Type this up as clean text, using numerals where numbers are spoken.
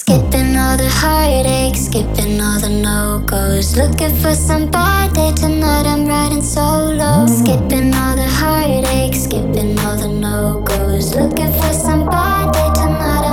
Skipping all the heartaches, skipping all the no-goes. Looking for somebody tonight, I'm riding solo. Skipping all the heartaches, skipping all the no-goes. Looking for somebody tonight,